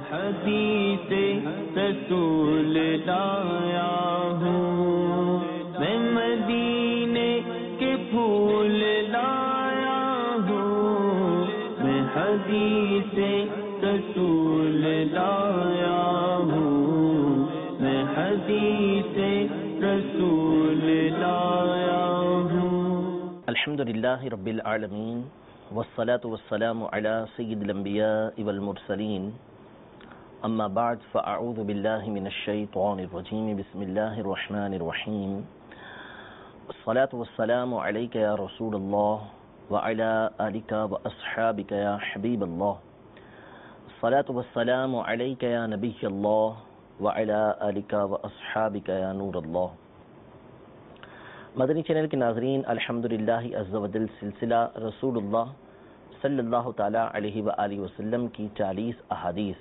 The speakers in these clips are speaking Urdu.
حدیث رسول لایا ہوں، میں مدینے کے پھول لایا ہوں، میں حدیث رسول لایا ہوں، میں حدیث رسول لایا ہوں۔ الحمدللہ رب العالمین والصلاة والسلام علی سید الانبیاء والمرسلین، اما بعد فاعوذ باللہ من الشیطان الرجیم، بسم اللہ الرحمن الرحیم، الصلاة والسلام علیک یا رسول اللہ وعلی آلک واصحابک یا حبیب اللہ، الصلاة والسلام علیک یا نبی اللہ وعلی آلک واصحابک یا نور اللہ۔ مدنی چینل کے ناظرین، الحمدللہ عز و جل سلسلہ رسول اللہ صلی اللہ تعالی علیہ وآلہ وسلم کی 40 احادیث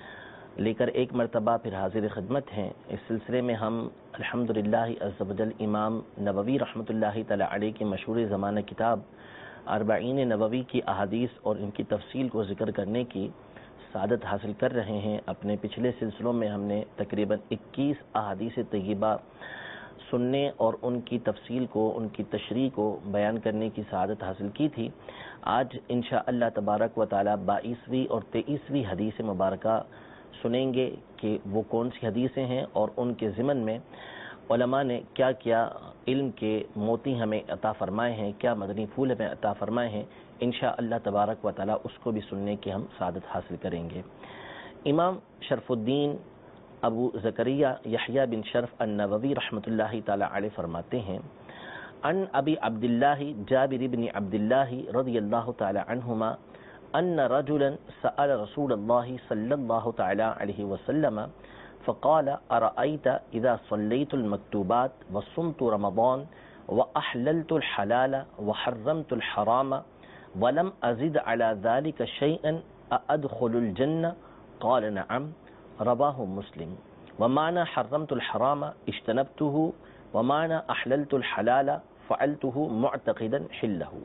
لے کر ایک مرتبہ پھر حاضر خدمت ہیں۔ اس سلسلے میں ہم الحمدللہ عز و جل امام نووی رحمۃ اللہ تعالی علیہ کی مشہور زمانہ کتاب اربعین نووی کی احادیث اور ان کی تفصیل کو ذکر کرنے کی سعادت حاصل کر رہے ہیں۔ اپنے پچھلے سلسلوں میں ہم نے تقریباً 21 احادیث طیبہ سننے اور ان کی تفصیل کو، ان کی تشریح کو بیان کرنے کی سعادت حاصل کی تھی۔ آج انشاءاللہ تبارک و تعالی 22ویں اور 23ویں حدیث مبارکہ سنیں گے کہ وہ کون سی حدیثیں ہیں اور ان کے ضمن میں علماء نے کیا کیا علم کے موتی ہمیں عطا فرمائے ہیں، کیا مدنی پھول ہمیں عطا فرمائے ہیں۔ انشاءاللہ تبارک و تعالی اس کو بھی سننے کی ہم سعادت حاصل کریں گے۔ امام شرف الدین ابو زکریہ یحییٰ بن شرف النووی رحمۃ اللہ تعالی علیہ فرماتے ہیں، ان ابی عبداللہ جابر بن عبداللہ رضی اللہ تعالی عنہما ان رجلا سأل رسول اللہ صلی اللہ تعالی علیہ وسلم فقال ارأيت اذا صليت المكتوبات وصمت رمضان واحللت الحلال وحرمت الحرام ولم ازد على ذلك شيئا ادخل الجنة قال نعم رواہ مسلم۔ ومعنى حرمت الحرام اجتنبته ومعنى احللت الحلال فعلته معتقدا حلہ۔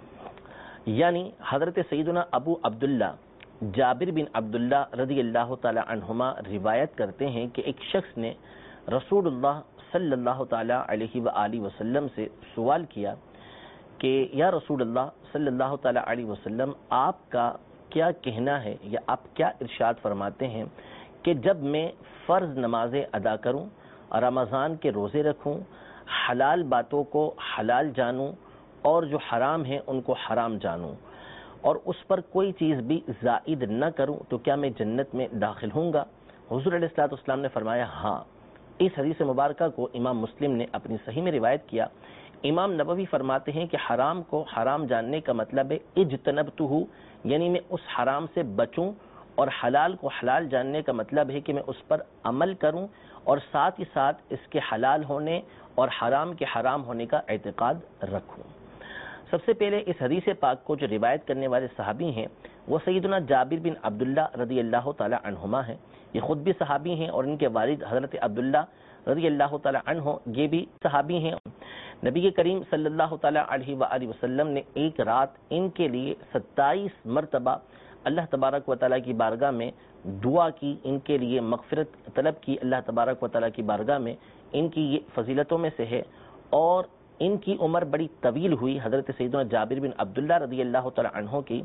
یعنی حضرت سیدنا ابو عبداللہ جابر بن عبداللہ رضی اللہ تعالی عنہما روایت کرتے ہیں کہ ایک شخص نے رسول اللہ صلی اللہ تعالی علیہ وآلہ وسلم سے سوال کیا کہ یا رسول اللہ صلی اللہ تعالی علیہ وسلم، آپ کا کیا کہنا ہے یا آپ کیا ارشاد فرماتے ہیں کہ جب میں فرض نمازیں ادا کروں، رمضان کے روزے رکھوں، حلال باتوں کو حلال جانوں اور جو حرام ہیں ان کو حرام جانوں اور اس پر کوئی چیز بھی زائد نہ کروں تو کیا میں جنت میں داخل ہوں گا؟ حضور علیہ الصلوۃ والسلام نے فرمایا ہاں۔ اس حدیث مبارکہ کو امام مسلم نے اپنی صحیح میں روایت کیا۔ امام نووی فرماتے ہیں کہ حرام کو حرام جاننے کا مطلب ہے اجتنبتہ، یعنی میں اس حرام سے بچوں، اور حلال کو حلال جاننے کا مطلب ہے کہ میں اس پر عمل کروں اور ساتھ ہی ساتھ اس کے حلال ہونے اور حرام کے حرام ہونے کا اعتقاد رکھوں۔ سب سے پہلے اس حدیث پاک کو جو روایت کرنے والے صحابی ہیں وہ سیدنا جابر بن عبداللہ رضی اللہ تعالی عنہما ہیں۔ یہ خود بھی صحابی ہیں اور ان کے والد حضرت عبداللہ رضی اللہ تعالی عنہ یہ بھی صحابی ہیں۔ نبی کریم صلی اللہ تعالی علیہ وآلہ وسلم نے ایک رات ان کے لیے 27 مرتبہ اللہ تبارک و تعالیٰ کی بارگاہ میں دعا کی، ان کے لیے مغفرت طلب کی اللہ تبارک و تعالیٰ کی بارگاہ میں۔ ان کی یہ فضیلتوں میں سے ہے اور ان کی عمر بڑی طویل ہوئی۔ حضرت سیدنا جابر بن عبداللہ رضی اللہ تعالیٰ عنہ کی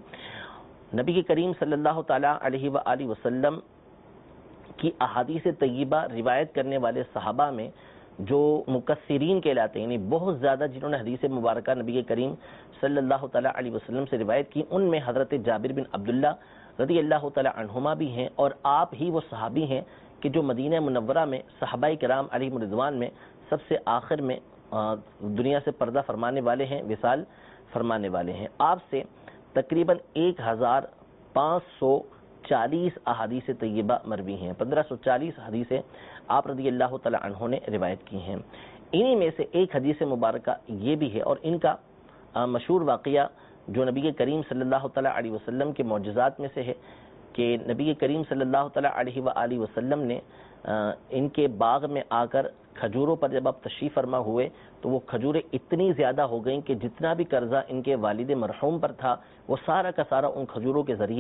نبی کریم صلی اللہ تعالیٰ علیہ وآلہ وسلم کی احادیث طیبہ روایت کرنے والے صحابہ میں جو مکثرین کہلاتے ہیں، یعنی بہت زیادہ جنہوں نے حدیث مبارکہ نبی کریم صلی اللہ تعالیٰ علیہ وسلم سے روایت کی، ان میں حضرت جابر بن عبداللہ رضی اللہ تعالیٰ عنہما بھی ہیں اور آپ ہی وہ صحابی ہیں کہ جو مدینہ منورہ میں صحابہ کرام علیہم رضوان میں سب سے آخر میں دنیا سے پردہ فرمانے والے ہیں، وصال فرمانے والے ہیں۔ آپ سے تقریباً 1540 احادیث طیبہ مروی ہیں، 1540 حدیثیں آپ رضی اللہ تعالیٰ عنہ نے روایت کی ہیں۔ انہی میں سے ایک حدیث مبارکہ یہ بھی ہے اور ان کا مشہور واقعہ جو نبی کریم صلی اللہ تعالیٰ علیہ وسلم کے معجزات میں سے ہے کہ نبی کریم صلی اللہ تعالیٰ علیہ وآلہ وسلم نے ان کے باغ میں آ کر کھجوروں پر جب آپ تشریف فرما ہوئے تو وہ کھجوریں اتنی زیادہ ہو گئیں کہ جتنا بھی قرضہ ان کے والد مرحوم پر تھا وہ سارا کا سارا ان کھجوروں کے ذریعے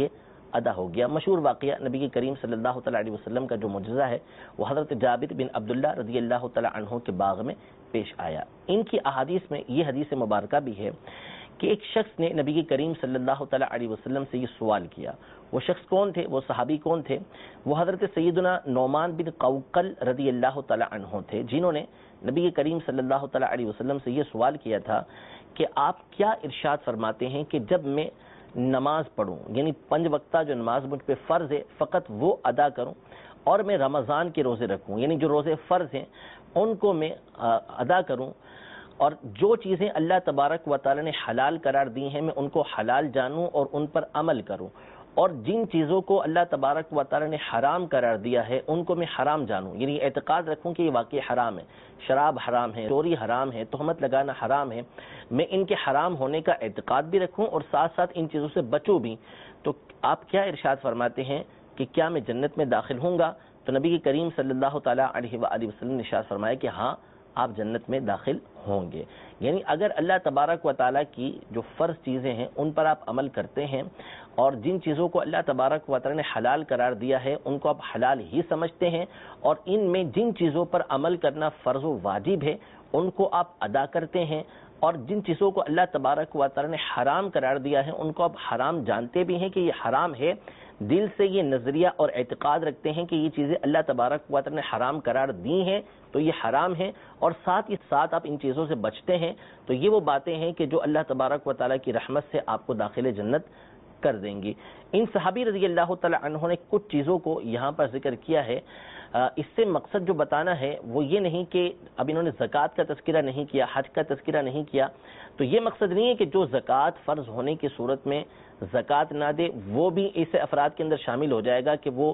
ادا ہو گیا۔ مشہور واقعہ نبی کریم صلی اللہ تعالیٰ علیہ وسلم کا جو معجزہ ہے وہ حضرت جابر بن عبداللہ رضی اللہ تعالیٰ عنہ کے باغ میں پیش آیا۔ ان کی احادیث میں یہ حدیث مبارکہ بھی ہے کہ ایک شخص نے نبی کریم صلی اللہ تعالیٰ علیہ وسلم سے یہ سوال کیا۔ وہ شخص کون تھے؟ وہ صحابی کون تھے؟ وہ حضرت سیدنا نعمان بن قوقل رضی اللہ تعالیٰ عنہ تھے، جنہوں نے نبی کریم صلی اللہ تعالیٰ علیہ وسلم سے یہ سوال کیا تھا کہ آپ کیا ارشاد فرماتے ہیں کہ جب میں نماز پڑھوں، یعنی 5 وقتہ جو نماز مجھ پہ فرض ہے فقط وہ ادا کروں، اور میں رمضان کے روزے رکھوں، یعنی جو روزے فرض ہیں ان کو میں ادا کروں، اور جو چیزیں اللہ تبارک و تعالی نے حلال قرار دی ہیں میں ان کو حلال جانوں اور ان پر عمل کروں، اور جن چیزوں کو اللہ تبارک و تعالی نے حرام قرار دیا ہے ان کو میں حرام جانوں، یعنی اعتقاد رکھوں کہ یہ واقعی حرام ہے، شراب حرام ہے، چوری حرام ہے، تہمت لگانا حرام ہے، میں ان کے حرام ہونے کا اعتقاد بھی رکھوں اور ساتھ ساتھ ان چیزوں سے بچوں بھی، تو آپ کیا ارشاد فرماتے ہیں کہ کیا میں جنت میں داخل ہوں گا؟ تو نبی کریم صلی اللہ تعالیٰ علیہ وآلہ وسلم نے ارشاد فرمایا کہ ہاں آپ جنت میں داخل ہوں گے۔ یعنی اگر اللہ تبارک و تعالیٰ کی جو فرض چیزیں ہیں ان پر آپ عمل کرتے ہیں، اور جن چیزوں کو اللہ تبارک و تعالیٰ نے حلال قرار دیا ہے ان کو آپ حلال ہی سمجھتے ہیں، اور ان میں جن چیزوں پر عمل کرنا فرض و واجب ہے ان کو آپ ادا کرتے ہیں، اور جن چیزوں کو اللہ تبارک و تعالیٰ نے حرام قرار دیا ہے ان کو آپ حرام جانتے بھی ہیں کہ یہ حرام ہے، دل سے یہ نظریہ اور اعتقاد رکھتے ہیں کہ یہ چیزیں اللہ تبارک و تعالیٰ نے حرام قرار دی ہیں تو یہ حرام ہے، اور ساتھ ہی ساتھ آپ ان چیزوں سے بچتے ہیں، تو یہ وہ باتیں ہیں کہ جو اللہ تبارک و تعالیٰ کی رحمت سے آپ کو داخل جنت کر دیں گی۔ ان صحابی رضی اللہ تعالیٰ عنہ نے کچھ چیزوں کو یہاں پر ذکر کیا ہے، اس سے مقصد جو بتانا ہے وہ یہ نہیں کہ اب انہوں نے زکوٰۃ کا تذکرہ نہیں کیا، حج کا تذکرہ نہیں کیا، تو یہ مقصد نہیں ہے کہ جو زکوٰۃ فرض ہونے کی صورت میں زکوٰۃ نہ دے وہ بھی ایسے افراد کے اندر شامل ہو جائے گا کہ وہ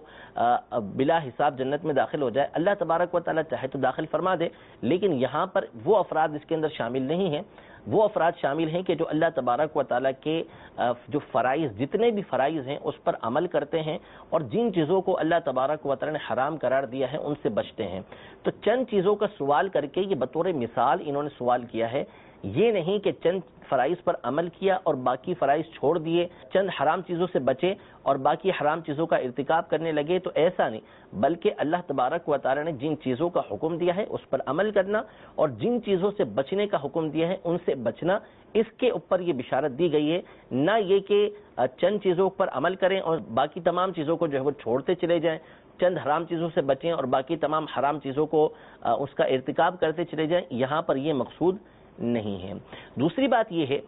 بلا حساب جنت میں داخل ہو جائے۔ اللہ تبارک و تعالیٰ چاہے تو داخل فرما دے، لیکن یہاں پر وہ افراد اس کے اندر شامل نہیں ہیں، وہ افراد شامل ہیں کہ جو اللہ تبارک و تعالیٰ کے جو فرائض، جتنے بھی فرائض ہیں اس پر عمل کرتے ہیں، اور جن چیزوں کو اللہ تبارک و تعالیٰ نے حرام قرار دیا ہے ان سے بچتے ہیں۔ تو چند چیزوں کا سوال کر کے یہ بطور مثال انہوں نے سوال کیا ہے، یہ نہیں کہ چند فرائض پر عمل کیا اور باقی فرائض چھوڑ دیے، چند حرام چیزوں سے بچے اور باقی حرام چیزوں کا ارتکاب کرنے لگے، تو ایسا نہیں، بلکہ اللہ تبارک و تعالی نے جن چیزوں کا حکم دیا ہے اس پر عمل کرنا، اور جن چیزوں سے بچنے کا حکم دیا ہے ان سے بچنا، اس کے اوپر یہ بشارت دی گئی ہے، نہ یہ کہ چند چیزوں پر عمل کریں اور باقی تمام چیزوں کو جو ہے وہ چھوڑتے چلے جائیں، چند حرام چیزوں سے بچیں اور باقی تمام حرام چیزوں کو اس کا ارتکاب کرتے چلے جائیں، یہاں پر یہ مقصود نہیں ہے۔ دوسری بات یہ ہے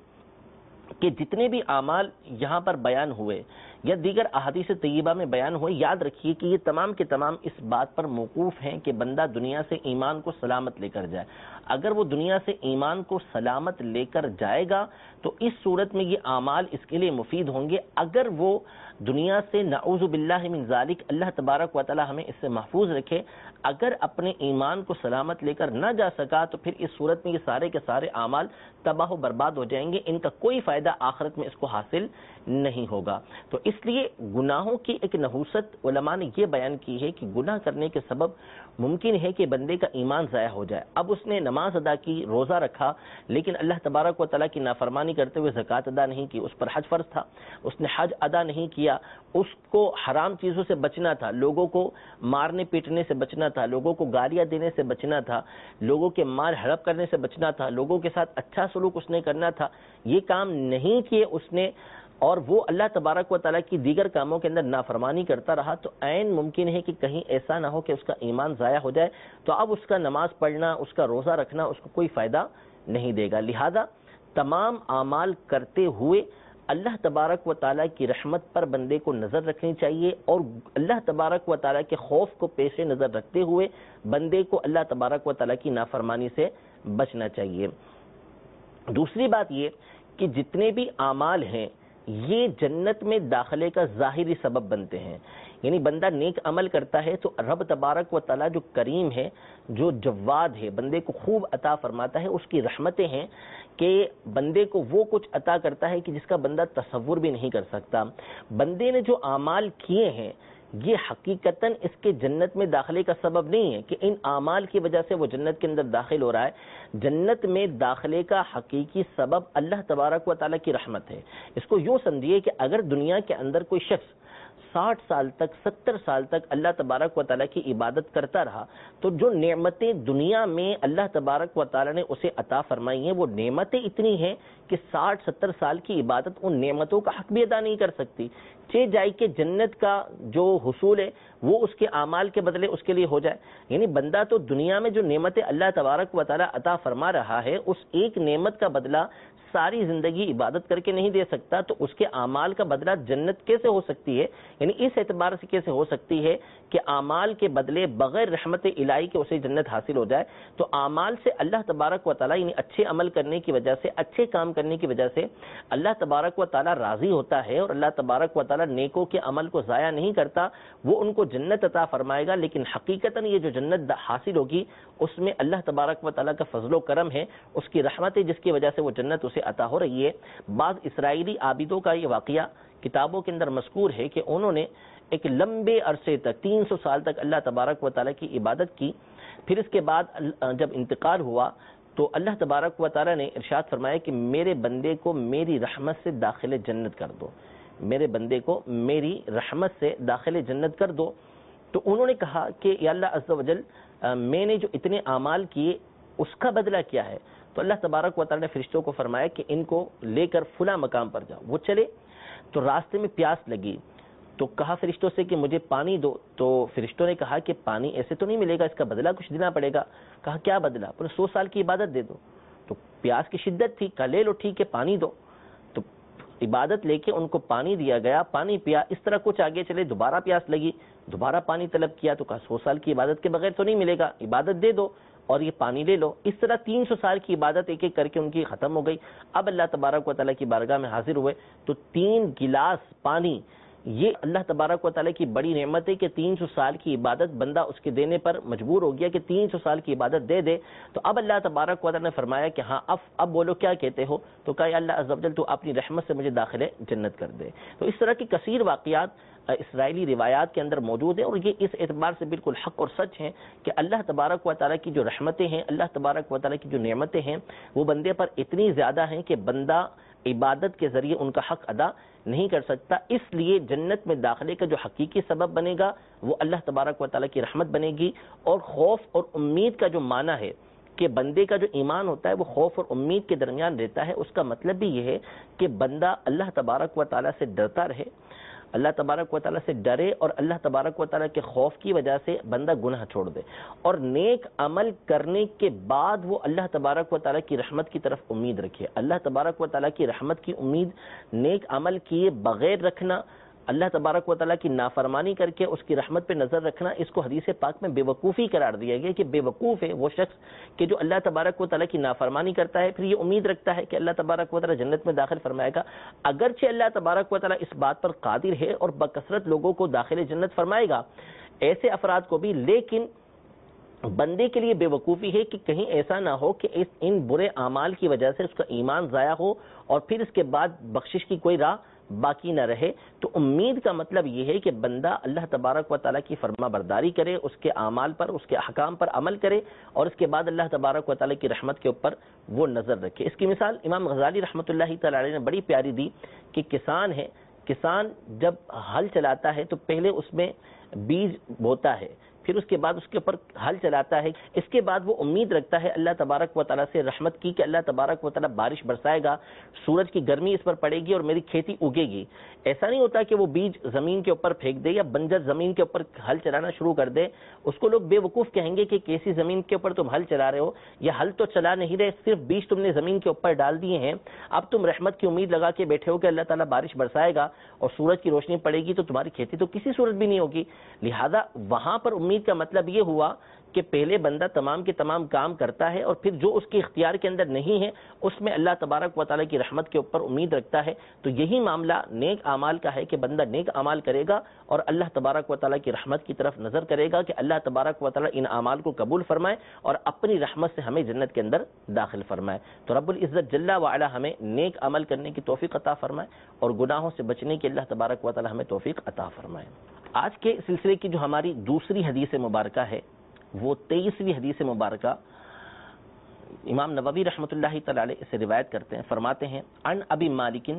کہ جتنے بھی اعمال یہاں پر بیان ہوئے یا دیگر احادیث طیبہ میں بیان ہوئے، یاد رکھیے کہ یہ تمام کے تمام اس بات پر موقوف ہیں کہ بندہ دنیا سے ایمان کو سلامت لے کر جائے۔ اگر وہ دنیا سے ایمان کو سلامت لے کر جائے گا تو اس صورت میں یہ اعمال اس کے لیے مفید ہوں گے۔ اگر وہ دنیا سے نعوذ باللہ من ذالک، اللہ تبارک و تعالی ہمیں اس سے محفوظ رکھے، اگر اپنے ایمان کو سلامت لے کر نہ جا سکا تو پھر اس صورت میں یہ سارے کے سارے اعمال تباہ و برباد ہو جائیں گے، ان کا کوئی فائدہ آخرت میں اس کو حاصل نہیں ہوگا۔ تو اس لیے گناہوں کی ایک نحوست علماء نے یہ بیان کی ہے کہ گناہ کرنے کے سبب ممکن ہے کہ بندے کا ایمان ضائع ہو جائے۔ اب اس نے نماز ادا کی، روزہ رکھا، لیکن اللہ تبارک و تعالیٰ کی نافرمانی کرتے ہوئے زکوٰۃ ادا نہیں کی، اس پر حج فرض تھا، اس نے حج ادا نہیں کیا، اس کو حرام چیزوں سے بچنا تھا، لوگوں کو مارنے پیٹنے سے بچنا تھا، لوگوں کو گالیاں دینے سے بچنا تھا، لوگوں کے مال ہڑپ کرنے سے بچنا تھا، لوگوں کے ساتھ اچھا سلوک اس نے کرنا تھا، یہ کام نہیں کیے اس نے، اور وہ اللہ تبارک و تعالیٰ کی دیگر کاموں کے اندر نافرمانی کرتا رہا، تو عین ممکن ہے کہ کہیں ایسا نہ ہو کہ اس کا ایمان ضائع ہو جائے، تو اب اس کا نماز پڑھنا، اس کا روزہ رکھنا اس کو کوئی فائدہ نہیں دے گا۔ لہذا تمام اعمال کرتے ہوئے اللہ تبارک و تعالیٰ کی رحمت پر بندے کو نظر رکھنی چاہیے، اور اللہ تبارک و تعالیٰ کے خوف کو پیش نظر رکھتے ہوئے بندے کو اللہ تبارک و تعالیٰ کی نافرمانی سے بچنا چاہیے۔ دوسری بات یہ کہ جتنے بھی اعمال ہیں یہ جنت میں داخلے کا ظاہری سبب بنتے ہیں، یعنی بندہ نیک عمل کرتا ہے تو رب تبارک و تعالیٰ جو کریم ہے، جو جواد ہے، بندے کو خوب عطا فرماتا ہے، اس کی رحمتیں ہیں کہ بندے کو وہ کچھ عطا کرتا ہے کہ جس کا بندہ تصور بھی نہیں کر سکتا۔ بندے نے جو اعمال کیے ہیں یہ حقیقتاً اس کے جنت میں داخلے کا سبب نہیں ہے کہ ان اعمال کی وجہ سے وہ جنت کے اندر داخل ہو رہا ہے، جنت میں داخلے کا حقیقی سبب اللہ تبارک و تعالیٰ کی رحمت ہے۔ اس کو یوں سمجھیے کہ اگر دنیا کے اندر کوئی شخص 60 سال تک 70 سال تک اللہ تبارک و تعالیٰ کی عبادت کرتا رہا تو جو نعمتیں دنیا میں اللہ تبارک و تعالیٰ نے اسے عطا فرمائی ہیں وہ نعمتیں اتنی ہیں کہ 60-70 سال کی عبادت ان نعمتوں کا حق بھی ادا نہیں کر سکتی. جائے کہ جنت کا جو حصول ہے وہ اس کے اعمال کے بدلے اس کے لیے ہو جائے. یعنی بندہ تو دنیا میں جو نعمتیں اللہ تبارک و تعالیٰ عطا فرما رہا ہے اس ایک نعمت کا بدلہ ساری زندگی عبادت کر کے نہیں دے سکتا, تو اس کے اعمال کا بدلہ جنت کیسے ہو سکتی ہے؟ یعنی اس اعتبار سے کیسے ہو سکتی ہے کہ اعمال کے بدلے بغیر رحمت الہی کے اسے جنت حاصل ہو جائے. تو اعمال سے اللہ تبارک و تعالیٰ یعنی اچھے عمل کرنے کی وجہ سے, اچھے کام کرنے کی وجہ سے اللہ تبارک و تعالیٰ راضی ہوتا ہے اور اللہ تبارک و تعالیٰ نیکوں کے عمل کو ضائع نہیں کرتا, وہ ان کو جنت عطا فرمائے گا. لیکن حقیقتاً یہ جو جنت حاصل ہوگی اس میں اللہ تبارک و تعالیٰ کا فضل و کرم ہے, اس کی رحمت ہے جس کی وجہ سے وہ جنت اسے عطا ہو رہی ہے. بعض اسرائیلی عابدوں کا یہ واقعہ کتابوں کے اندر مذکور ہے کہ انہوں نے ایک لمبے عرصے تک 300 سال تک اللہ تبارک و تعالیٰ کی عبادت کی. پھر اس کے بعد جب انتقال ہوا تو اللہ تبارک و تعالیٰ نے ارشاد فرمایا کہ میرے بندے کو میری رحمت سے داخل جنت کر دو, میرے بندے کو میری رحمت سے داخل جنت کر دو. تو انہوں نے کہا کہ یا اللہ عز و جل میں نے جو اتنے اعمال کیے اس کا بدلہ کیا ہے؟ تو اللہ تبارک و تعالیٰ نے فرشتوں کو فرمایا کہ ان کو لے کر فلاں مقام پر جاؤ. وہ چلے تو راستے میں پیاس لگی تو کہا فرشتوں سے کہ مجھے پانی دو. تو فرشتوں نے کہا کہ پانی ایسے تو نہیں ملے گا, اس کا بدلہ کچھ دینا پڑے گا. کہا کیا بدلہ؟ 100 سال کی عبادت دے دو. تو پیاس کی شدت تھی, کہا لے لو ٹھیک ہے پانی دو. تو عبادت لے کے ان کو پانی دیا گیا, پانی پیا. اس طرح کچھ آگے چلے, دوبارہ پیاس لگی, دوبارہ پانی طلب کیا تو کہا 100 سال کی عبادت کے بغیر تو نہیں ملے گا, عبادت دے دو اور یہ پانی لے لو. اس طرح 300 سال کی عبادت ایک ایک کر کے ان کی ختم ہو گئی. اب اللہ تبارک و تعالیٰ کی بارگاہ میں حاضر ہوئے تو 3 گلاس پانی, یہ اللہ تبارک و تعالیٰ کی بڑی نعمت ہے کہ 300 سال کی عبادت بندہ اس کے دینے پر مجبور ہو گیا کہ 300 سال کی عبادت دے دے. تو اب اللہ تبارک و تعالیٰ نے فرمایا کہ ہاں اب بولو کیا کہتے ہو؟ تو کہا یا اللہ عز و جل تو اپنی رحمت سے مجھے داخل جنت کر دے. تو اس طرح کی کثیر واقعات اسرائیلی روایات کے اندر موجود ہیں اور یہ اس اعتبار سے بالکل حق اور سچ ہیں کہ اللہ تبارک و تعالیٰ کی جو رحمتیں ہیں, اللہ تبارک و تعالیٰ کی جو نعمتیں ہیں وہ بندے پر اتنی زیادہ ہیں کہ بندہ عبادت کے ذریعے ان کا حق ادا نہیں کر سکتا. اس لیے جنت میں داخلے کا جو حقیقی سبب بنے گا وہ اللہ تبارک و تعالیٰ کی رحمت بنے گی. اور خوف اور امید کا جو معنی ہے کہ بندے کا جو ایمان ہوتا ہے وہ خوف اور امید کے درمیان رہتا ہے, اس کا مطلب بھی یہ ہے کہ بندہ اللہ تبارک و تعالیٰ سے ڈرتا رہے, اللہ تبارک و تعالیٰ سے ڈرے اور اللہ تبارک و تعالیٰ کے خوف کی وجہ سے بندہ گناہ چھوڑ دے اور نیک عمل کرنے کے بعد وہ اللہ تبارک و تعالیٰ کی رحمت کی طرف امید رکھے. اللہ تبارک و تعالیٰ کی رحمت کی امید نیک عمل کیے بغیر رکھنا, اللہ تبارک و تعالیٰ کی نافرمانی کر کے اس کی رحمت پہ نظر رکھنا, اس کو حدیث پاک میں بے وقوفی قرار دیا گیا کہ بے وقوف ہے وہ شخص کہ جو اللہ تبارک و تعالیٰ کی نافرمانی کرتا ہے پھر یہ امید رکھتا ہے کہ اللہ تبارک و تعالیٰ جنت میں داخل فرمائے گا. اگرچہ اللہ تبارک و تعالیٰ اس بات پر قادر ہے اور بکثرت لوگوں کو داخل جنت فرمائے گا, ایسے افراد کو بھی, لیکن بندے کے لیے بے وقوفی ہے کہ کہیں ایسا نہ ہو کہ ان برے اعمال کی وجہ سے اس کا ایمان ضائع ہو اور پھر اس کے بعد بخشش کی کوئی راہ باقی نہ رہے. تو امید کا مطلب یہ ہے کہ بندہ اللہ تبارک و تعالیٰ کی فرما برداری کرے, اس کے اعمال پر, اس کے احکام پر عمل کرے اور اس کے بعد اللہ تبارک و تعالیٰ کی رحمت کے اوپر وہ نظر رکھے. اس کی مثال امام غزالی رحمۃ اللہ تعالی علیہ نے بڑی پیاری دی کہ کسان ہے, کسان جب ہل چلاتا ہے تو پہلے اس میں بیج بوتا ہے, پھر اس کے بعد اس کے اوپر ہل چلاتا ہے, اس کے بعد وہ امید رکھتا ہے اللہ تبارک و تعالیٰ سے رحمت کی کہ اللہ تبارک و تعالیٰ بارش برسائے گا, سورج کی گرمی اس پر پڑے گی اور میری کھیتی اگے گی. ایسا نہیں ہوتا کہ وہ بیج زمین کے اوپر پھینک دے یا بنجر زمین کے اوپر ہل چلانا شروع کر دے. اس کو لوگ بے وقوف کہیں گے کہ کیسی زمین کے اوپر تم ہل چلا رہے ہو, یا ہل تو چلا نہیں رہے, صرف بیج تم نے زمین کے اوپر ڈال دیے ہیں, اب تم رحمت کی امید لگا کے بیٹھے ہو کہ اللہ تعالیٰ بارش برسائے گا اور سورج کی روشنی پڑے گی تو تمہاری کھیتی تو کسی صورت بھی نہیں ہوگی. لہذا وہاں پر امید کا مطلب یہ ہوا کہ پہلے بندہ تمام کے تمام کام کرتا ہے اور پھر جو اس کے اختیار کے اندر نہیں ہے اس میں اللہ تبارک و تعالیٰ کی رحمت کے اوپر امید رکھتا ہے. تو یہی معاملہ نیک اعمال کا ہے کہ بندہ نیک اعمال کرے گا اور اللہ تبارک و تعالیٰ کی رحمت کی طرف نظر کرے گا کہ اللہ تبارک و تعالیٰ ان اعمال کو قبول فرمائے اور اپنی رحمت سے ہمیں جنت کے اندر داخل فرمائے. تو رب العزت جل وعلا ہمیں نیک عمل کرنے کی توفیق عطا فرمائے اور گناہوں سے بچنے کی اللہ تبارک و تعالیٰ ہمیں توفیق عطا فرمائے. آج کے سلسلے کی جو ہماری دوسری حدیث مبارکہ ہے وہ 23ویں حدیث مبارکہ امام نووی رحمۃ اللہ تعالی علیہ سے روایت کرتے ہیں, فرماتے ہیں ان ابی مالک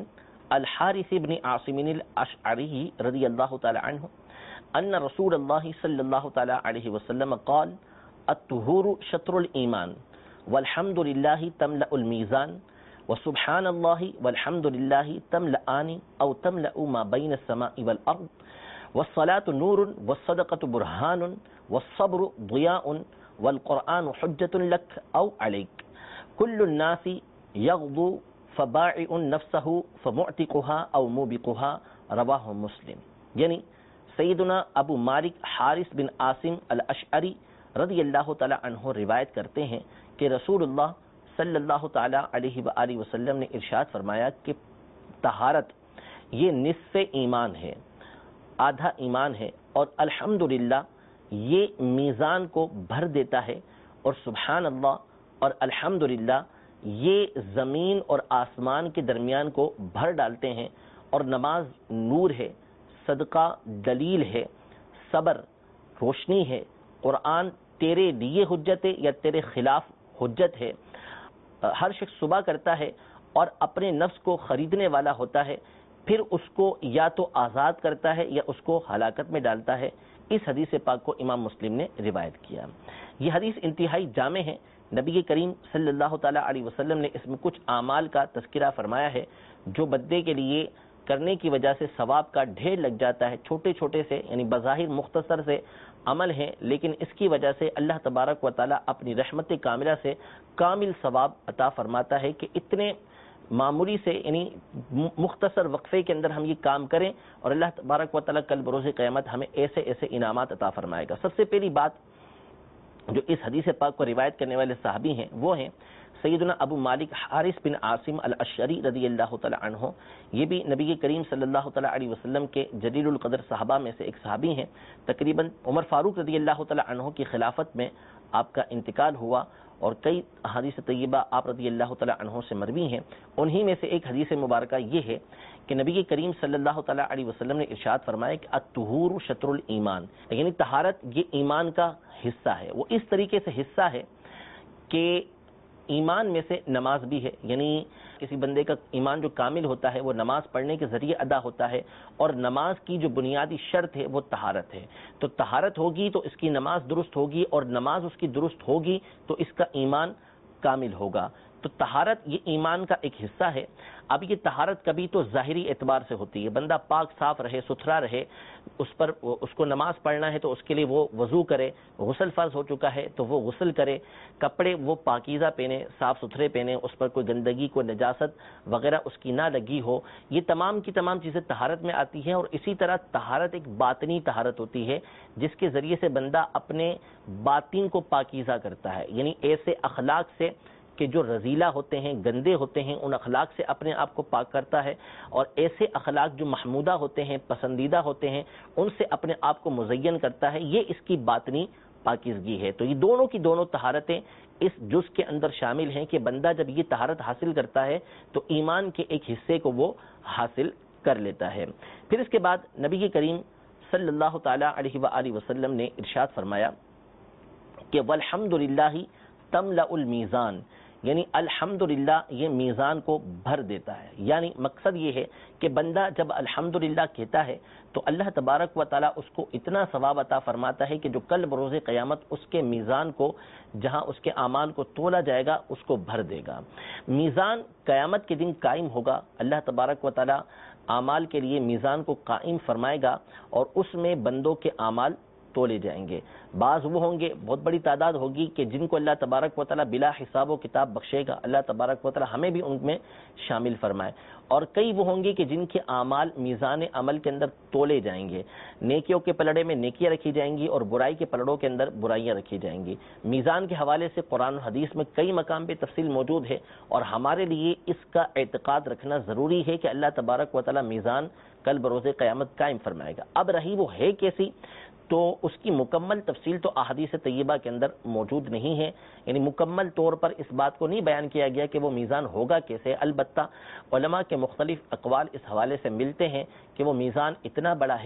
الحارث بن عاصم الاشعری رضی اللہ تعالی عنہ ان رسول اللہ صلی اللہ تعالی علیہ وسلم قال الطہور شطر الایمان والحمد للہ تملأ المیزان وسبحان اللہ والحمد للہ تملأان او تملأ ما بین السماء والارض والصلاة نور والصدقة برهان والصبر ضیاء والقرآن حجت لک او علیک کل الناس یغضو فباعئ نفسه فمعتقها او موبقها رواہ مسلم. یعنی سیدنا ابو مالک حارث بن عاصم الاشعری رضی اللہ تعالی عنہ روایت کرتے ہیں کہ رسول اللہ صلی اللہ تعالی علیہ وآلہ وسلم نے ارشاد فرمایا کہ طہارت یہ نصف ایمان ہے، آدھا ایمان ہے، اور الحمدللہ یہ میزان کو بھر دیتا ہے، اور سبحان اللہ اور الحمدللہ یہ زمین اور آسمان کے درمیان کو بھر ڈالتے ہیں، اور نماز نور ہے، صدقہ دلیل ہے، صبر روشنی ہے، قرآن تیرے لیے حجت ہے یا تیرے خلاف حجت ہے. ہر شخص صبح کرتا ہے اور اپنے نفس کو خریدنے والا ہوتا ہے، پھر اس کو یا تو آزاد کرتا ہے یا اس کو ہلاکت میں ڈالتا ہے. اس حدیث پاک کو امام مسلم نے روایت کیا. یہ حدیث انتہائی جامع ہے. نبی کریم صلی اللہ تعالی علیہ وسلم نے اس میں کچھ اعمال کا تذکرہ فرمایا ہے جو بندے کے لیے کرنے کی وجہ سے ثواب کا ڈھیر لگ جاتا ہے. چھوٹے چھوٹے سے یعنی بظاہر مختصر سے عمل ہیں، لیکن اس کی وجہ سے اللہ تبارک و تعالی اپنی رحمت کاملہ سے کامل ثواب عطا فرماتا ہے کہ اتنے معمولی سے یعنی مختصر وقفے کے اندر ہم یہ کام کریں اور اللہ تبارک و تعالی کل بروز قیامت ہمیں ایسے ایسے انعامات عطا فرمائے گا. سب سے پہلی بات جو اس حدیث پاک کو روایت کرنے والے صحابی ہیں وہ ہیں سیدنا ابو مالک حارث بن عاصم الاشعری رضی اللہ تعالی عنہ. یہ بھی نبی کریم صلی اللہ تعالی علیہ وسلم کے جلیل القدر صحابہ میں سے ایک صحابی ہیں. تقریباً عمر فاروق رضی اللہ تعالی عنہ کی خلافت میں آپ کا انتقال ہوا اور کئی احادیث طیبہ آپ رضی اللہ تعالی عنہ سے مروی ہیں. انہی میں سے ایک حدیث مبارکہ یہ ہے کہ نبی کریم صلی اللہ تعالی علیہ وسلم نے ارشاد فرمایا کہ الطہور شطر الایمان، یعنی طہارت یہ ایمان کا حصہ ہے. وہ اس طریقے سے حصہ ہے کہ ایمان میں سے نماز بھی ہے، یعنی کسی بندے کا ایمان جو کامل ہوتا ہے وہ نماز پڑھنے کے ذریعے ادا ہوتا ہے، اور نماز کی جو بنیادی شرط ہے وہ طہارت ہے. تو طہارت ہوگی تو اس کی نماز درست ہوگی، اور نماز اس کی درست ہوگی تو اس کا ایمان کامل ہوگا. تو طہارت یہ ایمان کا ایک حصہ ہے. اب یہ طہارت کبھی تو ظاہری اعتبار سے ہوتی ہے، بندہ پاک صاف رہے، ستھرا رہے، اس کو نماز پڑھنا ہے تو اس کے لیے وہ وضو کرے، غسل فرض ہو چکا ہے تو وہ غسل کرے، کپڑے وہ پاکیزہ پہنے، صاف ستھرے پہنے، اس پر کوئی گندگی کوئی نجاست وغیرہ اس کی نہ لگی ہو. یہ تمام کی تمام چیزیں طہارت میں آتی ہیں. اور اسی طرح طہارت ایک باطنی طہارت ہوتی ہے جس کے ذریعے سے بندہ اپنے باطن کو پاکیزہ کرتا ہے، یعنی ایسے اخلاق سے کہ جو رذیلہ ہوتے ہیں، گندے ہوتے ہیں، ان اخلاق سے اپنے آپ کو پاک کرتا ہے، اور ایسے اخلاق جو محمودہ ہوتے ہیں، پسندیدہ ہوتے ہیں، ان سے اپنے آپ کو مزین کرتا ہے. یہ اس کی باطنی پاکیزگی ہے. تو یہ دونوں کی دونوں طہارتیں اس جز کے اندر شامل ہیں کہ بندہ جب یہ طہارت حاصل کرتا ہے تو ایمان کے ایک حصے کو وہ حاصل کر لیتا ہے. پھر اس کے بعد نبی کریم صلی اللہ تعالی علیہ وآلہ وسلم نے ارشاد فرمایا کہ والحمدللہ تملأ المیزان، یعنی الحمدللہ یہ میزان کو بھر دیتا ہے. یعنی مقصد یہ ہے کہ بندہ جب الحمدللہ کہتا ہے تو اللہ تبارک و تعالیٰ اس کو اتنا ثواب عطا فرماتا ہے کہ جو کل بروز قیامت اس کے میزان کو، جہاں اس کے اعمال کو تولا جائے گا، اس کو بھر دے گا. میزان قیامت کے دن قائم ہوگا. اللہ تبارک و تعالیٰ اعمال کے لیے میزان کو قائم فرمائے گا اور اس میں بندوں کے اعمال تولے جائیں گے. بعض وہ ہوں گے، بہت بڑی تعداد ہوگی کہ جن کو اللہ تبارک و تعالیٰ بلا حساب و کتاب بخشے گا. اللہ تبارک و تعالیٰ ہمیں بھی ان میں شامل فرمائے. اور کئی وہ ہوں گے کہ جن کے اعمال میزان عمل کے اندر تولے جائیں گے. نیکیوں کے پلڑے میں نیکیاں رکھی جائیں گی اور برائی کے پلڑوں کے اندر برائیاں رکھی جائیں گی. میزان کے حوالے سے قرآن و حدیث میں کئی مقام پہ تفصیل موجود ہے، اور ہمارے لیے اس کا اعتقاد رکھنا ضروری ہے کہ اللہ تبارک و تعالیٰ میزان کل بروز قیامت قائم فرمائے گا. اب رہی وہ ہے کیسی، تو اس کی مکمل تفصیل تو احادیث طیبہ کے اندر موجود نہیں ہے. یعنی مکمل طور پر اس بات کو نہیں بیان کیا گیا کہ وہ میزان ہوگا کیسے. البتہ علماء کے مختلف اقوال اس حوالے سے ملتے ہیں کہ وہ میزان اتنا بڑا ہے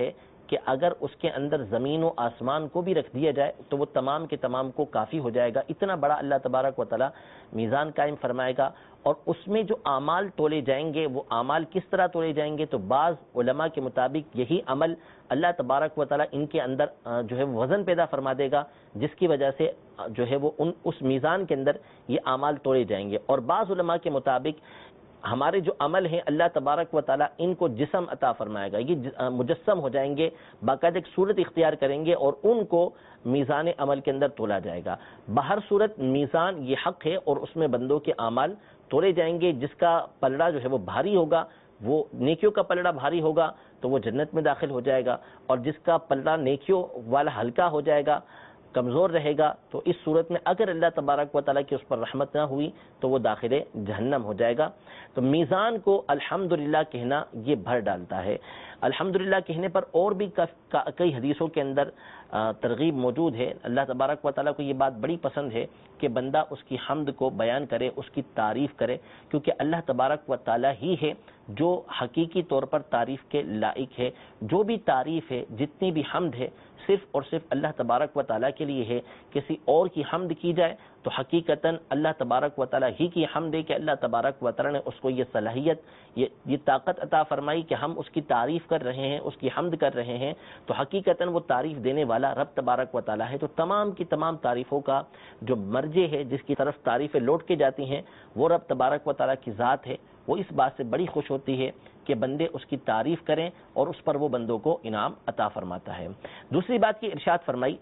کہ اگر اس کے اندر زمین و آسمان کو بھی رکھ دیا جائے تو وہ تمام کے تمام کو کافی ہو جائے گا. اتنا بڑا اللہ تبارک و تعالی میزان قائم فرمائے گا. اور اس میں جو اعمال تولے جائیں گے وہ اعمال کس طرح تولے جائیں گے؟ تو بعض علماء کے مطابق یہی عمل اللہ تبارک و تعالی ان کے اندر جو ہے وزن پیدا فرما دے گا، جس کی وجہ سے جو ہے وہ اس میزان کے اندر یہ اعمال تولے جائیں گے. اور بعض علماء کے مطابق ہمارے جو عمل ہیں اللہ تبارک و تعالیٰ ان کو جسم عطا فرمائے گا، یہ مجسم ہو جائیں گے، باقاعدہ ایک صورت اختیار کریں گے اور ان کو میزان عمل کے اندر تولا جائے گا. بہر صورت میزان یہ حق ہے اور اس میں بندوں کے اعمال تولے جائیں گے. جس کا پلڑا جو ہے وہ بھاری ہوگا، وہ نیکیوں کا پلڑا بھاری ہوگا تو وہ جنت میں داخل ہو جائے گا، اور جس کا پلڑا نیکیوں والا ہلکا ہو جائے گا، کمزور رہے گا، تو اس صورت میں اگر اللہ تبارک و تعالیٰ کی اس پر رحمت نہ ہوئی تو وہ داخل جہنم ہو جائے گا. تو میزان کو الحمدللہ کہنا یہ بھر ڈالتا ہے. الحمدللہ کہنے پر اور بھی کئی حدیثوں کے اندر ترغیب موجود ہے. اللہ تبارک و تعالیٰ کو یہ بات بڑی پسند ہے کہ بندہ اس کی حمد کو بیان کرے، اس کی تعریف کرے، کیونکہ اللہ تبارک و تعالیٰ ہی ہے جو حقیقی طور پر تعریف کے لائق ہے. جو بھی تعریف ہے، جتنی بھی حمد ہے، صرف اور صرف اللہ تبارک و تعالیٰ کے لیے ہے. کسی اور کی حمد کی جائے تو حقیقتاً اللہ تبارک و تعالیٰ ہی کی حمد ہے کہ اللہ تبارک و تعالیٰ نے اس کو یہ صلاحیت، یہ طاقت عطا فرمائی کہ ہم اس کی تعریف کر رہے ہیں، اس کی حمد کر رہے ہیں. تو حقیقتاً وہ تعریف دینے والا رب تبارک و تعالیٰ ہے. تو تمام کی تمام تعریفوں کا جو مرجع ہے، جس کی طرف تعریفیں لوٹ کے جاتی ہیں، وہ رب تبارک و تعالیٰ کی ذات ہے. وہ اس بات سے بڑی خوش ہوتی ہے کہ بندے اس کی تعریف کریں اور اس پر وہ بندوں کو انعام عطا فرماتا ہے. دوسری بات کی ارشاد فرمائی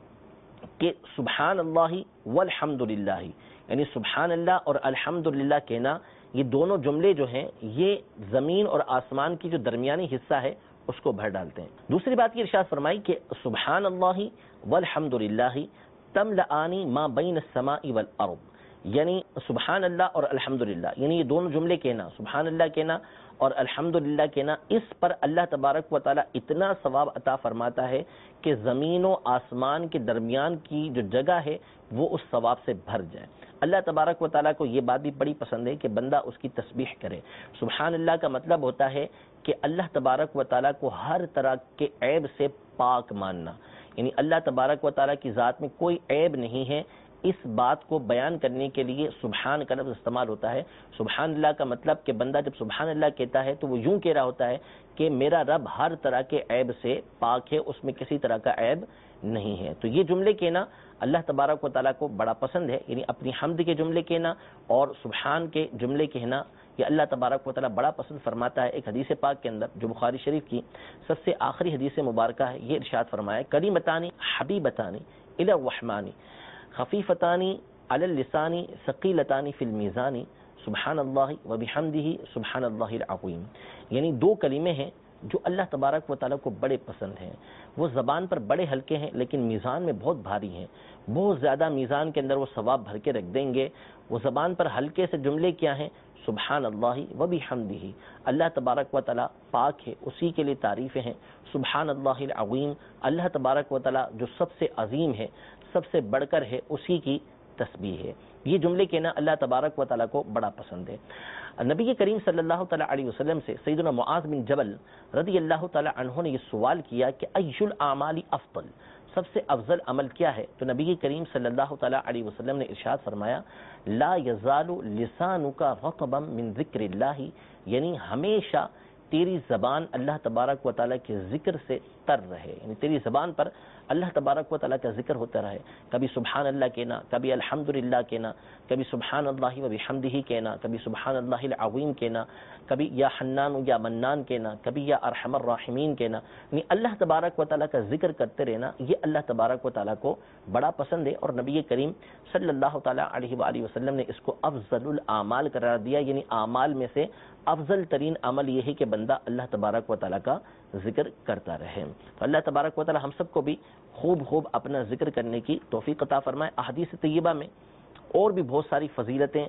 کہ سبحان اللہ والحمدللہ، یعنی سبحان اللہ اور الحمدللہ کہنا، یہ دونوں جملے جو ہیں یہ زمین اور آسمان کی جو درمیانی حصہ ہے اس کو بھر ڈالتے ہیں. دوسری بات کی ارشاد فرمائی کہ سبحان اللہ والحمدللہ تملأانی ما بین السماء والارض، یعنی سبحان اللہ اور الحمدللہ، یعنی یہ دونوں جملے کہنا، سبحان اللہ کہنا اور الحمدللہ کہنا، اس پر اللہ تبارک و تعالیٰ اتنا ثواب عطا فرماتا ہے کہ زمین و آسمان کے درمیان کی جو جگہ ہے وہ اس ثواب سے بھر جائے. اللہ تبارک و تعالیٰ کو یہ بات بھی بڑی پسند ہے کہ بندہ اس کی تسبیح کرے. سبحان اللہ کا مطلب ہوتا ہے کہ اللہ تبارک و تعالیٰ کو ہر طرح کے عیب سے پاک ماننا، یعنی اللہ تبارک و تعالیٰ کی ذات میں کوئی عیب نہیں ہے. اس بات کو بیان کرنے کے لیے سبحان کا لفظ استعمال ہوتا ہے. سبحان اللہ کا مطلب کہ بندہ جب سبحان اللہ کہتا ہے تو وہ یوں کہہ رہا ہوتا ہے کہ میرا رب ہر طرح کے عیب سے پاک ہے، اس میں کسی طرح کا عیب نہیں ہے. تو یہ جملے کہنا اللہ تبارک و تعالیٰ کو بڑا پسند ہے، یعنی اپنی حمد کے جملے کہنا اور سبحان کے جملے کہنا یہ اللہ تبارک و تعالیٰ بڑا پسند فرماتا ہے. ایک حدیث پاک کے اندر جو بخاری شریف کی سب سے آخری حدیث مبارکہ ہے، یہ ارشاد فرمایا کلیمتانی حبیبتانی الی الرحمن خفیفتانی علی اللسان ثقیلتانی فی المیزان سبحان اللہ وبحمدہ سبحان اللہ العظیم. یعنی دو کلمے ہیں جو اللہ تبارک و تعالیٰ کو بڑے پسند ہیں. وہ زبان پر بڑے ہلکے ہیں لیکن میزان میں بہت بھاری ہیں، بہت زیادہ میزان کے اندر وہ ثواب بھر کے رکھ دیں گے. وہ زبان پر ہلکے سے جملے کیا ہیں؟ سبحان اللہ وبحمدہ، اللہ تبارک و تعالیٰ پاک ہے، اسی کے لیے تعریفیں ہیں. سبحان اللہ العظیم، اللہ تبارک و تعالیٰ جو سب سے عظیم ہے، سب سے بڑھ کر ہے، اسی کی تسبیح ہے. یہ جملے کہنا اللہ تبارک و تعالیٰ کو بڑا پسند ہے. نبی کریم صلی اللہ تعالیٰ علیہ وسلم سے سیدنا معاذ بن جبل رضی اللہ تعالیٰ عنہ نے یہ سوال کیا کہ ای الاعمال افضل، سب سے افضل عمل کیا ہے؟ تو نبی کریم صلی اللہ تعالیٰ علیہ وسلم نے ارشاد فرمایا لا یزال لسانک رطبا من ذکر اللہ، یعنی ہمیشہ تیری زبان اللہ تبارک و تعالیٰ کے ذکر سے تر رہے، یعنی تیری زبان پر اللہ تبارک و تعالیٰ کا ذکر ہوتا رہے. کبھی سبحان اللہ کہنا، کبھی الحمدللہ کہنا، کبھی سبحان اللہ وبحمدہ کہنا، کبھی سبحان اللہ العظیم کہنا، کبھی یا حنان یا منان کہنا، کبھی یا ارحم الراحمین کہنا. یعنی اللہ تبارک و تعالیٰ کا ذکر کرتے رہنا یہ اللہ تبارک و تعالیٰ کو بڑا پسند ہے. اور نبی کریم صلی اللہ تعالیٰ علیہ وآلہ وسلم نے اس کو افضل الاعمال قرار دیا، یعنی اعمال میں سے افضل ترین عمل یہ ہے کہ بندہ اللہ تبارک و تعالیٰ کا ذکر کرتا رہے. تو اللہ تبارک و تعالیٰ ہم سب کو بھی خوب اپنا ذکر کرنے کی توفیق عطا فرمائے. احادیث طیبہ میں اور بھی بہت ساری فضیلتیں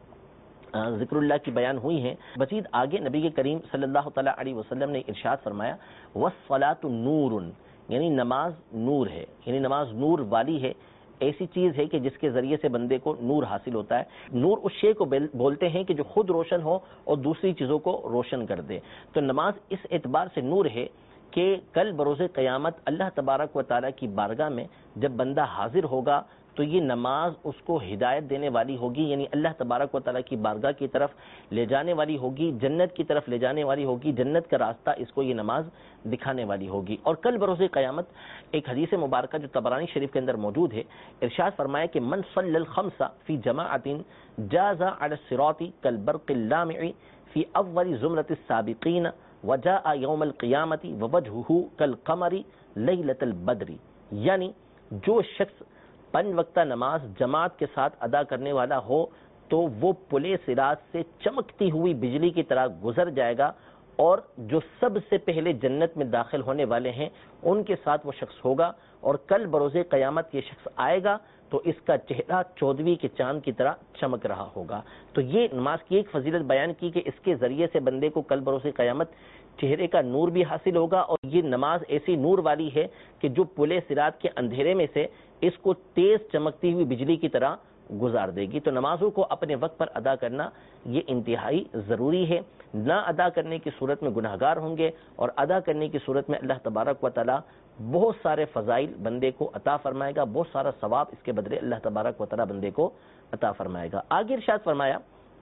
ذکر اللہ کی بیان ہوئی ہیں. مزید آگے نبی کریم صلی اللہ تعالیٰ علیہ وسلم نے ارشاد فرمایا والصلاۃ نور، یعنی نماز نور ہے، یعنی نماز نور والی ہے. ایسی چیز ہے کہ جس کے ذریعے سے بندے کو نور حاصل ہوتا ہے. نور اس شے کو بولتے ہیں کہ جو خود روشن ہو اور دوسری چیزوں کو روشن کر دے. تو نماز اس اعتبار سے نور ہے کہ کل بروز قیامت اللہ تبارک و تعالیٰ کی بارگاہ میں جب بندہ حاضر ہوگا تو یہ نماز اس کو ہدایت دینے والی ہوگی، یعنی اللہ تبارک و تعالیٰ کی بارگاہ کی طرف لے جانے والی ہوگی، جنت کی طرف لے جانے والی ہوگی، جنت کا راستہ اس کو یہ نماز دکھانے والی ہوگی۔ اور کل بروز قیامت ایک حدیث مبارکہ جو طبرانی شریف کے اندر موجود ہے، ارشاد فرمایا کہ من صلی الخمس فی جماعت جاز علی الصراط کالبرق اللامع فی اول زمرۃ السابقین وجاء یوم القیامت ووجہہ کالقمر لیلۃ البدر، یعنی جو شخص 5 وقتہ نماز جماعت کے ساتھ ادا کرنے والا ہو تو وہ پل صراط سے چمکتی ہوئی بجلی کی طرح گزر جائے گا، اور جو سب سے پہلے جنت میں داخل ہونے والے ہیں ان کے ساتھ وہ شخص ہوگا، اور کل بروز قیامت یہ شخص آئے گا تو اس کا چہرہ 14ویں کے چاند کی طرح چمک رہا ہوگا۔ تو یہ نماز کی ایک فضیلت بیان کی کہ اس کے ذریعے سے بندے کو کل بروز قیامت چہرے کا نور بھی حاصل ہوگا، اور یہ نماز ایسی نور والی ہے کہ جو پل صراط کے اندھیرے میں سے اس کو تیز چمکتی ہوئی بجلی کی طرح گزار دے گی۔ تو نمازوں کو اپنے وقت پر ادا کرنا یہ انتہائی ضروری ہے، نہ ادا کرنے کی صورت میں گناہگار ہوں گے، اور ادا کرنے کی صورت میں اللہ تبارک و تعالی بہت سارے فضائل بندے کو عطا فرمائے گا، بہت سارا ثواب اس کے بدلے اللہ تبارک و تعالی بندے کو عطا فرمائے گا۔ آگے ارشاد فرمایا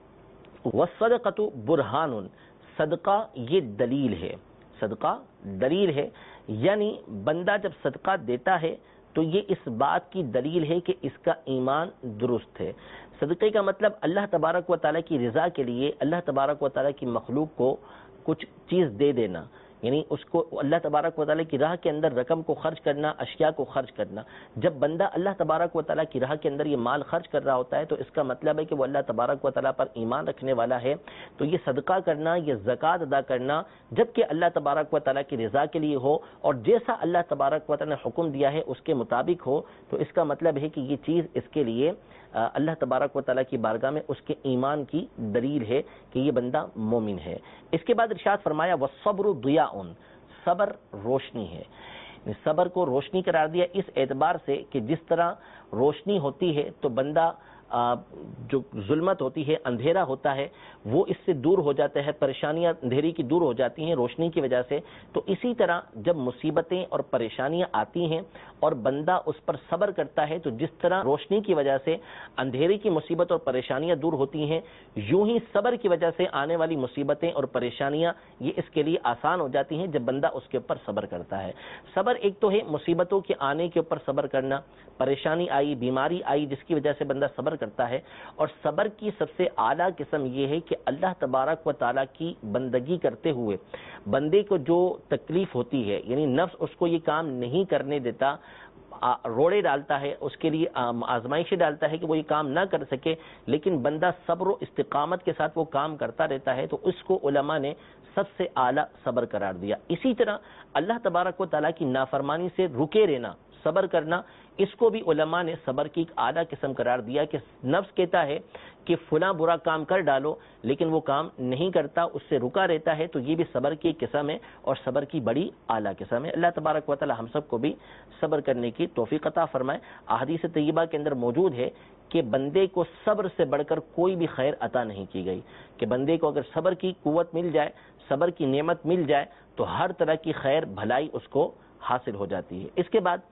والصدقۃ برہان، صدقہ یہ دلیل ہے، صدقہ دلیل ہے، یعنی بندہ جب صدقہ دیتا ہے تو یہ اس بات کی دلیل ہے کہ اس کا ایمان درست ہے۔ صدقے کا مطلب اللہ تبارک و تعالیٰ کی رضا کے لیے اللہ تبارک و تعالیٰ کی مخلوق کو کچھ چیز دے دینا، یعنی اس کو اللہ تبارک و تعالیٰ کی راہ کے اندر رقم کو خرچ کرنا، اشیاء کو خرچ کرنا۔ جب بندہ اللہ تبارک و تعالیٰ کی راہ کے اندر یہ مال خرچ کر رہا ہوتا ہے تو اس کا مطلب ہے کہ وہ اللہ تبارک و تعالیٰ پر ایمان رکھنے والا ہے۔ تو یہ صدقہ کرنا، یہ زکوٰۃ ادا کرنا جبکہ اللہ تبارک و تعالیٰ کی رضا کے لیے ہو اور جیسا اللہ تبارک و تعالیٰ نے حکم دیا ہے اس کے مطابق ہو، تو اس کا مطلب ہے کہ یہ چیز اس کے لیے اللہ تبارک و تعالیٰ کی بارگاہ میں اس کے ایمان کی دلیل ہے کہ یہ بندہ مومن ہے۔ اس کے بعد ارشاد فرمایا والصبر ضیاء، صبر روشنی ہے۔ صبر کو روشنی قرار دیا اس اعتبار سے کہ جس طرح روشنی ہوتی ہے تو بندہ جو ظلمت ہوتی ہے، اندھیرا ہوتا ہے، وہ اس سے دور ہو جاتا ہے، پریشانیاں اندھیری کی دور ہو جاتی ہیں روشنی کی وجہ سے۔ تو اسی طرح جب مصیبتیں اور پریشانیاں آتی ہیں اور بندہ اس پر صبر کرتا ہے تو جس طرح روشنی کی وجہ سے اندھیرے کی مصیبت اور پریشانیاں دور ہوتی ہیں، یوں ہی صبر کی وجہ سے آنے والی مصیبتیں اور پریشانیاں یہ اس کے لیے آسان ہو جاتی ہیں جب بندہ اس کے اوپر صبر کرتا ہے۔ صبر ایک تو ہے مصیبتوں کے آنے کے اوپر صبر کرنا، پریشانی آئی، بیماری آئی جس کی وجہ سے بندہ صبر کرتا ہے، اور صبر کی سب سے اعلیٰ قسم یہ ہے کہ اللہ تبارک و تعالیٰ کی بندگی کرتے ہوئے بندے کو جو تکلیف ہوتی ہے، یعنی نفس اس کو یہ کام نہیں کرنے دیتا، روڑے ڈالتا ہے، اس کے لیے آزمائشیں ڈالتا ہے کہ وہ یہ کام نہ کر سکے، لیکن بندہ صبر و استقامت کے ساتھ وہ کام کرتا رہتا ہے، تو اس کو علماء نے سب سے اعلیٰ صبر قرار دیا۔ اسی طرح اللہ تبارک و تعالیٰ کی نافرمانی سے رکے رہنا، صبر کرنا، اس کو بھی علماء نے صبر کی ایک اعلیٰ قسم قرار دیا کہ نفس کہتا ہے کہ فلاں برا کام کر ڈالو لیکن وہ کام نہیں کرتا، اس سے رکا رہتا ہے، تو یہ بھی صبر کی ایک قسم ہے اور صبر کی بڑی اعلیٰ قسم ہے۔ اللہ تبارک و تعالی ہم سب کو بھی صبر کرنے کی توفیق عطا فرمائے۔ احادیث طیبہ کے اندر موجود ہے کہ بندے کو صبر سے بڑھ کر کوئی بھی خیر عطا نہیں کی گئی، کہ بندے کو اگر صبر کی قوت مل جائے، صبر کی نعمت مل جائے تو ہر طرح کی خیر بھلائی اس کو حاصل ہو جاتی ہے۔ اس کے بعد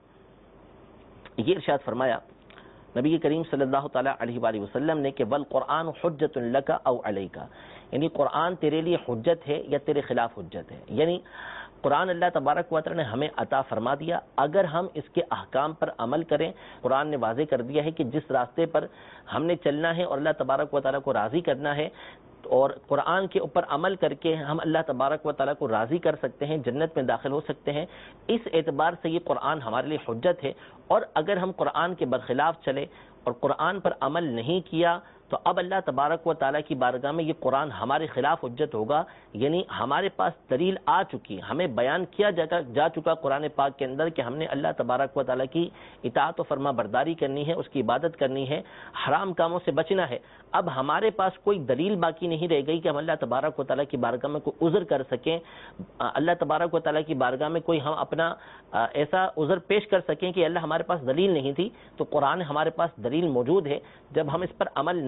یہ ارشاد فرمایا نبی کریم صلی اللہ تعالیٰ علیہ وآلہ وسلم نے کہ والقرآن حجت لک او علیک، یعنی قرآن تیرے لیے حجت ہے یا تیرے خلاف حجت ہے، یعنی قرآن اللہ تبارک و تعالیٰ نے ہمیں عطا فرما دیا، اگر ہم اس کے احکام پر عمل کریں، قرآن نے واضح کر دیا ہے کہ جس راستے پر ہم نے چلنا ہے اور اللہ تبارک و تعالیٰ کو راضی کرنا ہے، اور قرآن کے اوپر عمل کر کے ہم اللہ تبارک و تعالیٰ کو راضی کر سکتے ہیں، جنت میں داخل ہو سکتے ہیں۔ اس اعتبار سے یہ قرآن ہمارے لیے حجت ہے، اور اگر ہم قرآن کے برخلاف چلے اور قرآن پر عمل نہیں کیا تو اب اللہ تبارک و تعالیٰ کی بارگاہ میں یہ قرآن ہمارے خلاف حجت ہوگا، یعنی ہمارے پاس دلیل آ چکی، ہمیں بیان کیا جا چکا قرآن پاک کے اندر کہ ہم نے اللہ تبارک و تعالیٰ کی اطاعت و فرما برداری کرنی ہے، اس کی عبادت کرنی ہے، حرام کاموں سے بچنا ہے۔ اب ہمارے پاس کوئی دلیل باقی نہیں رہ گئی کہ ہم اللہ تبارک و تعالیٰ کی بارگاہ میں کوئی عذر کر سکیں، اللہ تبارک و تعالیٰ کی بارگاہ میں کوئی ہم اپنا ایسا عذر پیش کر سکیں کہ اللہ ہمارے پاس دلیل نہیں تھی۔ تو قرآن ہمارے پاس دلیل موجود ہے، جب ہم اس پر عمل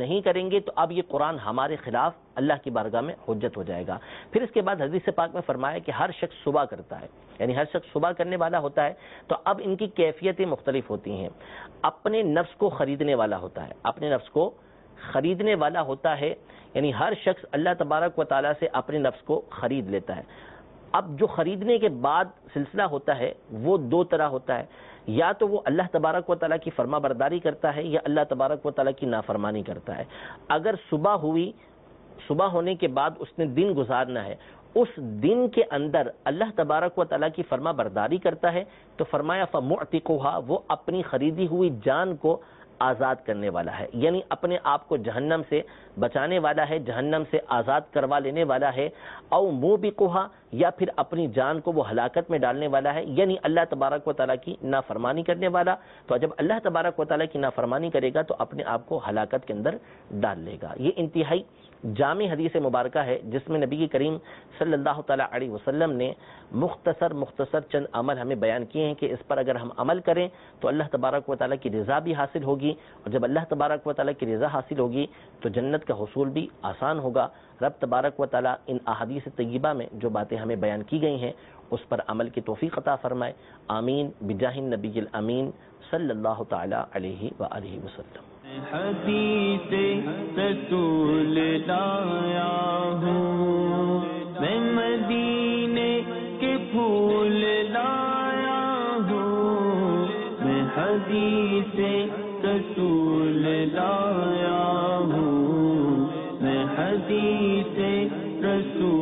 نہیں کریں گے تو اب یہ قرآن ہمارے خلاف اللہ کی بارگاہ میں حجت ہو جائے گا۔ پھر اس کے بعد حدیث پاک میں فرمایا کہ ہر شخص صبح کرتا ہے، یعنی ہر شخص صبح کرنے والا ہوتا ہے، تو اب ان کی کیفیتیں مختلف ہوتی ہیں۔ اپنے نفس کو خریدنے والا ہوتا ہے، اپنے نفس کو خریدنے والا ہوتا ہے، یعنی ہر شخص اللہ تبارک و تعالیٰ سے اپنے نفس کو خرید لیتا ہے۔ اب جو خریدنے کے بعد سلسلہ ہوتا ہے وہ دو طرح ہوتا ہے، یا تو وہ اللہ تبارک و تعالیٰ کی فرما برداری کرتا ہے یا اللہ تبارک و تعالیٰ کی نافرمانی کرتا ہے۔ اگر صبح ہوئی، صبح ہونے کے بعد اس نے دن گزارنا ہے، اس دن کے اندر اللہ تبارک و تعالیٰ کی فرما برداری کرتا ہے تو فرمایا فَمُعْتِقُهَا، وہ اپنی خریدی ہوئی جان کو آزاد کرنے والا ہے، یعنی اپنے آپ کو جہنم سے بچانے والا ہے، جہنم سے آزاد کروا لینے والا ہے۔ او موبقها، یا پھر اپنی جان کو وہ ہلاکت میں ڈالنے والا ہے، یعنی اللہ تبارک و تعالیٰ کی نافرمانی کرنے والا۔ تو جب اللہ تبارک و تعالیٰ کی نافرمانی کرے گا تو اپنے آپ کو ہلاکت کے اندر ڈال لے گا۔ یہ انتہائی جامع حدیث مبارکہ ہے جس میں نبی کریم صلی اللہ تعالیٰ علیہ وسلم نے مختصر چند عمل ہمیں بیان کیے ہیں کہ اس پر اگر ہم عمل کریں تو اللہ تبارک و تعالیٰ کی رضا بھی حاصل ہوگی، اور جب اللہ تبارک و تعالیٰ کی رضا حاصل ہوگی تو جنت کا حصول بھی آسان ہوگا۔ رب تبارک و تعالیٰ ان احادیث طیبہ میں جو باتیں ہمیں بیان کی گئی ہیں اس پر عمل کی توفیق عطا فرمائے، آمین بجاہ النبی الامین صلی اللہ تعالیٰ علیہ وآلہ وسلم۔ حدیث رسول لایا ہوں، میں مدینے کے پھول لایا ہوں، میں حدیث رسول لایا ہوں، میں حدیث رسول